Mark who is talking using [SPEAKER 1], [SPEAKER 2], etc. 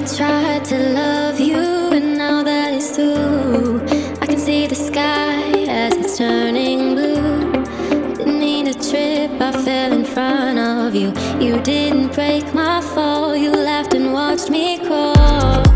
[SPEAKER 1] Tried to love you, and now that it's through, I can see the sky as it's turning blue. Didn't mean to trip, I fell in front of you. You didn't break my fall, you laughed and watched me crawl.